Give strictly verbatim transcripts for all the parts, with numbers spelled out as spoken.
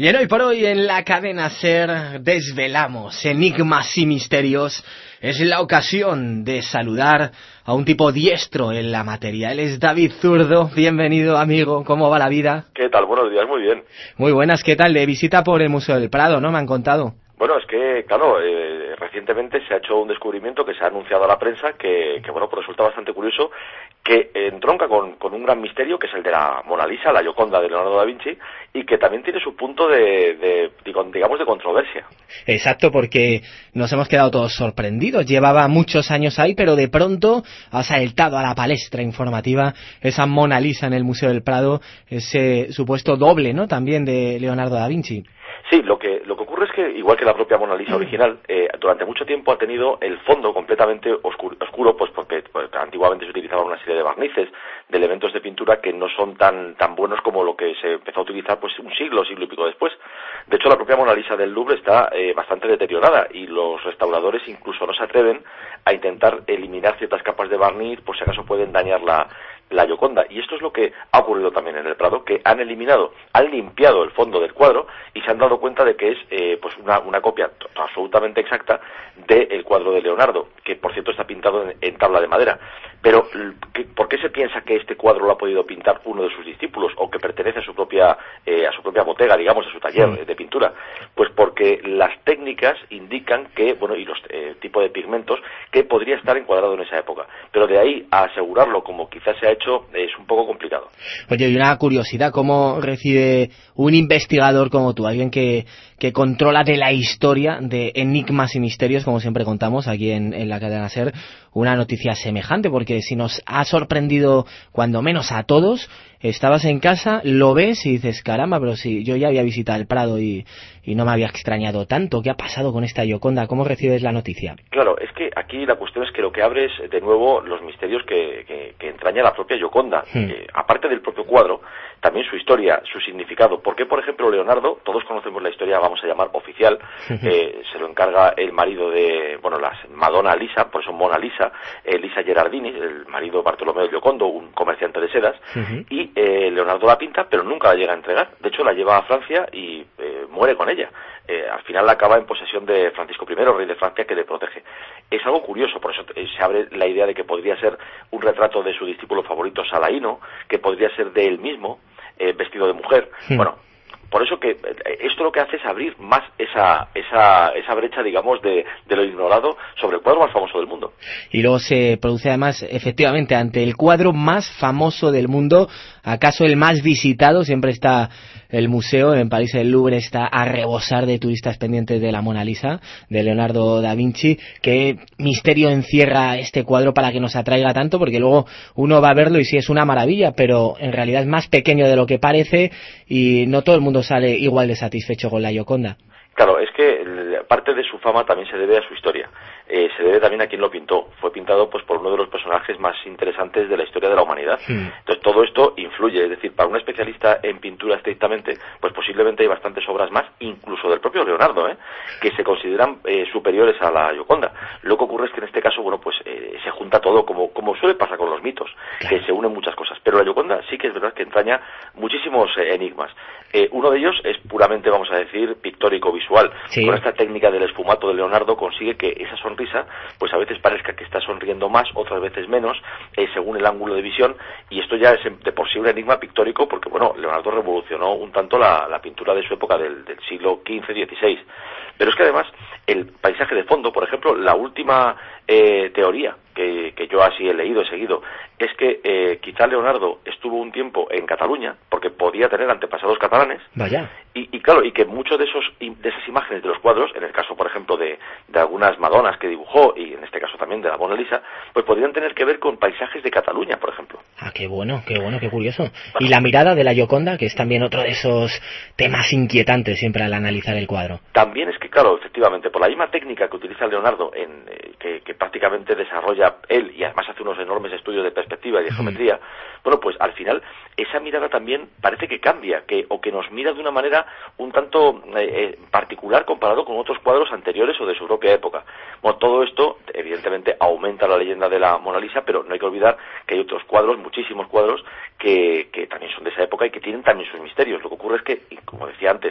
Y en Hoy por Hoy en la cadena SER desvelamos enigmas y misterios. Es la ocasión de saludar a un tipo diestro en la materia. Él es David Zurdo. Bienvenido, amigo. ¿Cómo va la vida? ¿Qué tal? Buenos días, muy bien. Muy buenas, ¿qué tal? De visita por el Museo del Prado, ¿no? Me han contado. Bueno, es que, claro, eh, recientemente se ha hecho un descubrimiento que se ha anunciado a la prensa que, que bueno, pues resulta bastante curioso, que entronca con, con un gran misterio, que es el de la Mona Lisa, la Gioconda de Leonardo da Vinci, y que también tiene su punto de, de digamos, de controversia. Exacto, porque nos hemos quedado todos sorprendidos. Llevaba muchos años ahí, pero de pronto ha saltado a la palestra informativa esa Mona Lisa en el Museo del Prado, ese supuesto doble, ¿no?, también de Leonardo da Vinci. Sí, lo que lo que ocurre es que, igual que la propia Mona Lisa original, eh, durante mucho tiempo ha tenido el fondo completamente oscuro, oscuro pues porque pues, antiguamente se utilizaban una serie de barnices, de elementos de pintura que no son tan tan buenos como lo que se empezó a utilizar pues un siglo, siglo y pico después. De hecho, la propia Mona Lisa del Louvre está eh, bastante deteriorada y los restauradores incluso no se atreven a intentar eliminar ciertas capas de barniz por si acaso pueden dañar la la Gioconda, y esto es lo que ha ocurrido también en el Prado, que han eliminado, han limpiado el fondo del cuadro y se han dado cuenta de que es eh, pues una, una copia absolutamente exacta del cuadro de Leonardo, que por cierto está pintado en, en tabla de madera. Pero ¿por qué se piensa que este cuadro lo ha podido pintar uno de sus discípulos o que pertenece a su propia eh, a su propia botega, digamos, a su taller sí. de pintura? Pues porque las técnicas indican que, bueno, y los eh, tipos de pigmentos, que podría estar encuadrado en esa época. Pero de ahí a asegurarlo como quizás se ha hecho es un poco complicado. Oye, y una curiosidad, ¿cómo recibe un investigador como tú, alguien que, que controla de la historia, de enigmas y misterios, como siempre contamos aquí en, en la cadena SER, una noticia semejante? Porque si nos ha sorprendido, cuando menos a todos, estabas en casa, lo ves y dices, caramba, pero si yo ya había visitado el Prado y, y no me había extrañado tanto. ¿Qué ha pasado con esta Gioconda? ¿Cómo recibes la noticia? Claro, es que aquí la cuestión es que lo que abre es de nuevo los misterios que, que, que entraña la propia Gioconda. Hmm. Eh, aparte del propio cuadro, también su historia, su significado. ¿Por qué, por ejemplo, Leonardo, todos conocemos la historia, vamos a llamar oficial, eh, se lo encarga el marido de, bueno, la Madonna Lisa, por eso Mona Lisa, eh, Lisa Gherardini, el marido de Bartolomeo Giocondo, un comerciante de sedas, uh-huh. y eh, Leonardo la pinta, pero nunca la llega a entregar. De hecho, la lleva a Francia y eh, muere con ella. Eh, al final la acaba en posesión de Francisco primero, rey de Francia, que le protege. Es algo curioso, por eso eh, se abre la idea de que podría ser un retrato de su discípulo favorito, Salaíno, que podría ser de él mismo, eh, vestido de mujer. Sí. Bueno, por eso que esto lo que hace es abrir más esa esa esa brecha, digamos, de, de lo ignorado sobre el cuadro más famoso del mundo. Y luego se produce además, efectivamente, ante el cuadro más famoso del mundo, acaso el más visitado, siempre está el museo en París, el Louvre está a rebosar de turistas pendientes de la Mona Lisa, de Leonardo da Vinci. ¿Qué misterio encierra este cuadro para que nos atraiga tanto? Porque luego uno va a verlo y sí es una maravilla, pero en realidad es más pequeño de lo que parece y no todo el mundo sale igual de satisfecho con la Gioconda. Claro, es que parte de su fama también se debe a su historia. Eh, se debe también a quien lo pintó. Fue pintado pues por uno de los personajes más interesantes de la historia de la humanidad. Mm. Entonces todo esto influye, es decir, para un especialista en pintura estrictamente, pues posiblemente hay bastantes obras más, incluso del propio Leonardo, ¿eh? que se consideran eh, superiores a la Gioconda. Lo que ocurre es que en este caso, bueno, pues eh, se junta todo como, como suele pasar con los mitos, claro. que se unen muchas cosas. Pero la Gioconda sí que es verdad que entraña muchísimos eh, enigmas. Eh, uno de ellos es puramente, vamos a decir, pictórico visual. Sí. Con esta técnica del esfumato de Leonardo consigue que esa sonrisa pues a veces parezca que está sonriendo más, otras veces menos, eh, según el ángulo de visión, y esto ya es de por sí un enigma pictórico porque, bueno, Leonardo revolucionó un tanto la, la pintura de su época del, del siglo quince dieciséis. Pero es que además el paisaje de fondo, por ejemplo, la última eh, teoría que, que yo así he leído, he seguido, es que eh, quizá Leonardo estuvo un tiempo en Cataluña porque podía tener antepasados catalanes. Vaya. Y, y claro, y que muchos de esos de esas imágenes de los cuadros, en el caso, por ejemplo, de, de algunas Madonas que dibujó, y en este caso también de la Mona Lisa, pues podrían tener que ver con paisajes de Cataluña, por ejemplo. Ah, qué bueno, qué bueno, qué curioso. Bueno. Y la mirada de la Gioconda, que es también otro de esos temas inquietantes siempre al analizar el cuadro. También es que, claro, efectivamente, por la misma técnica que utiliza Leonardo, en, eh, que, que prácticamente desarrolla él, y además hace unos enormes estudios de perspectiva y de geometría, mm. bueno, pues al final esa mirada también parece que cambia, que o que nos mira de una manera un tanto eh, particular comparado con otros cuadros anteriores o de su propia época. Bueno, todo esto evidentemente aumenta la leyenda de la Mona Lisa, pero no hay que olvidar que hay otros cuadros, muchísimos cuadros, que, que también son de esa época y que tienen también sus misterios. Lo que ocurre es que, como decía antes,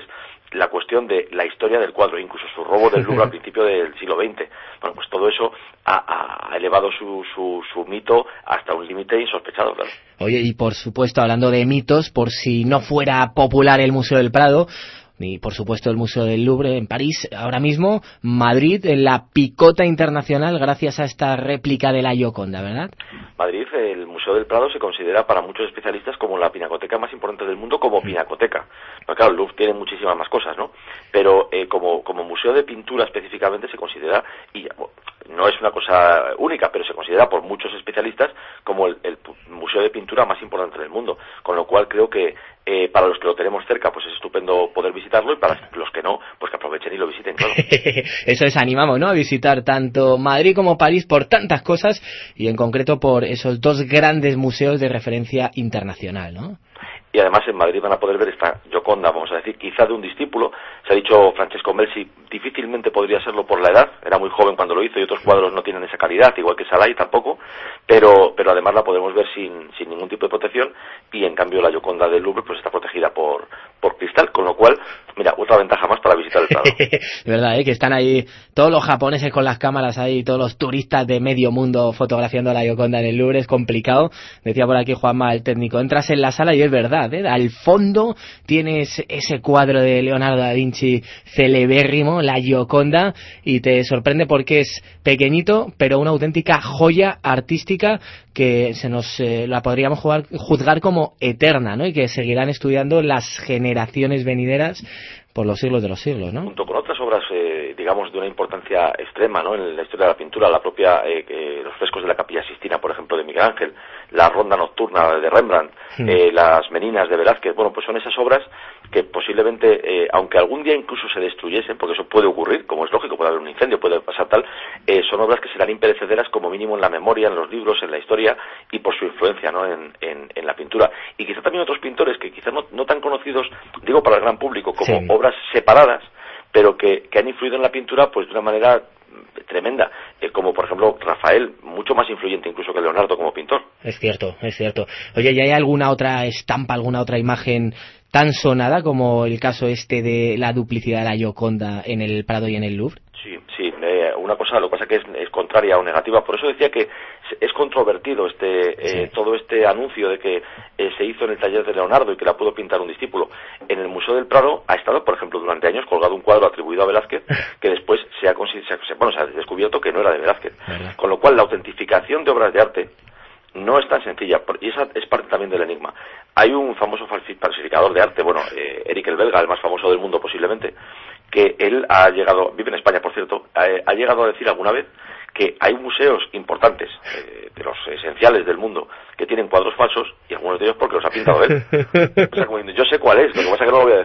la cuestión de la historia del cuadro, incluso su robo del Louvre al principio del siglo veinte. Bueno, pues todo eso ha, ha elevado su, su, su mito hasta un límite insospechado, claro. Oye, y por supuesto, hablando de mitos, por si no fuera popular el Museo del Prado, y por supuesto el Museo del Louvre en París, ahora mismo Madrid en la picota internacional gracias a esta réplica de la Gioconda, ¿verdad? Madrid, el Museo del Prado se considera para muchos especialistas como la pinacoteca más importante del mundo, como pinacoteca. Pero claro, el Louvre tiene muchísimas más cosas, ¿no? Pero eh, como, como museo de pintura específicamente se considera, y bueno, no es una cosa única, pero se considera por muchos especialistas como el, el museo de pintura más importante del mundo, con lo cual creo que eh, para los que lo tenemos cerca pues es estupendo poder visitarlo, y para los que no, pues que aprovechen y lo visiten, claro. Eso es, animamos, ¿no?, a visitar tanto Madrid como París por tantas cosas, y en concreto por esos dos grandes museos de referencia internacional, ¿no? Y además en Madrid van a poder ver esta Gioconda, vamos a decir, quizá de un discípulo. Se ha dicho Francesco Melzi, difícilmente podría serlo por la edad, era muy joven cuando lo hizo y otros cuadros no tienen esa calidad, igual que Salai tampoco, pero pero además la podemos ver sin sin ningún tipo de protección, y en cambio la Gioconda del Louvre pues está protegida por por cristal, con lo cual, mira, otra ventaja más para visitar el Prado. De verdad, ¿eh? Que están ahí todos los japoneses con las cámaras ahí, todos los turistas de medio mundo fotografiando la Gioconda en el Louvre, es complicado. Decía por aquí Juanma, el técnico, entras en la sala y es verdad, ¿eh? Al fondo tienes ese cuadro de Leonardo da Vinci celebérrimo, la Gioconda, y te sorprende porque es pequeñito, pero una auténtica joya artística que se nos eh, la podríamos jugar, juzgar como eterna, ¿no? Y que seguirán estudiando las generaciones venideras por los siglos de los siglos, ¿no? Junto con otras obras, eh, digamos, de una importancia extrema, ¿no?, en la historia de la pintura, la propia, eh, eh, los frescos de la Capilla Sistina, por ejemplo, de Miguel Ángel, la Ronda Nocturna de Rembrandt, mm. eh, las Meninas de Velázquez, bueno, pues son esas obras que posiblemente, eh, aunque algún día incluso se destruyesen, porque eso puede ocurrir, como es lógico, puede haber un incendio, puede pasar tal, eh, son obras que serán imperecederas como mínimo en la memoria, en los libros, en la historia, y por su influencia, ¿no?, en, en, en la pintura. Y quizá también otros pintores que quizás no, no tan conocidos, digo, para el gran público, como sí. obras separadas, pero que, que han influido en la pintura pues de una manera tremenda, eh, como por ejemplo Rafael, mucho más influyente incluso que Leonardo como pintor. Es cierto, es cierto. Oye, ¿y hay alguna otra estampa, alguna otra imagen tan sonada como el caso este de la duplicidad de la Gioconda en el Prado y en el Louvre? Sí, sí, eh, una cosa, lo que pasa es que es, es contraria o negativa, por eso decía que es controvertido este eh, sí. todo este anuncio de que eh, se hizo en el taller de Leonardo y que la pudo pintar un discípulo. En el Museo del Prado ha estado, por ejemplo, durante años colgado un cuadro atribuido a Velázquez que después se ha, se, bueno, se ha descubierto que no era de Velázquez. ¿Verdad? Con lo cual la autentificación de obras de arte no es tan sencilla, y esa es parte también del enigma. Hay un famoso falsificador de arte, bueno, eh, Eric el Belga, el más famoso del mundo posiblemente, que él ha llegado, vive en España por cierto, ha, ha llegado a decir alguna vez que hay museos importantes, eh, de los esenciales del mundo, que tienen cuadros falsos, y algunos de ellos porque los ha pintado él. O sea, como diciendo, yo sé cuál es, lo que pasa es que no lo voy a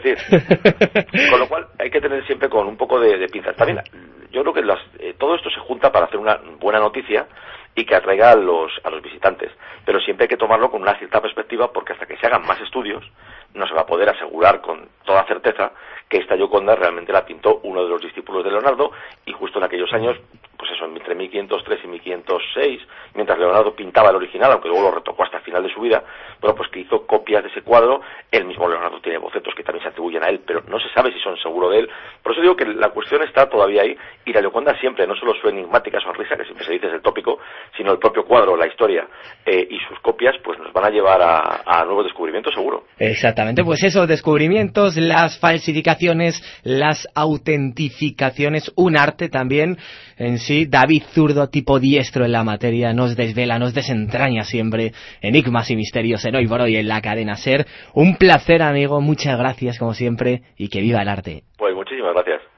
decir. Con lo cual hay que tener siempre con un poco de, de pinzas. También yo creo que las, eh, todo esto se junta para hacer una buena noticia y que atraiga a los, a los visitantes. Pero siempre hay que tomarlo con una cierta perspectiva, porque hasta que se hagan más estudios no se va a poder asegurar con toda certeza que esta Gioconda realmente la pintó uno de los discípulos de Leonardo, y justo en aquellos años, pues eso, entre mil quinientos tres y mil quinientos seis, mientras Leonardo pintaba el original, aunque luego lo retocó hasta el final de su vida, bueno, pues que hizo copias de ese cuadro. El mismo Leonardo tiene bocetos que también se atribuyen a él, pero no se sabe si son seguro de él. Por eso digo que la cuestión está todavía ahí, y la Gioconda siempre, no solo su enigmática sonrisa, que siempre se dice es el tópico, sino el propio cuadro, la historia eh, y sus copias, pues nos van a llevar a, a nuevos descubrimientos, seguro. Exactamente, pues esos descubrimientos, las falsificaciones, las autentificaciones, un arte también en sí. David Zurdo, tipo diestro en la materia, nos desvela, nos desentraña siempre enigmas y misterios en Hoy por Hoy en la cadena SER. Un placer, amigo, muchas gracias como siempre, y que viva el arte. Pues muchísimas gracias.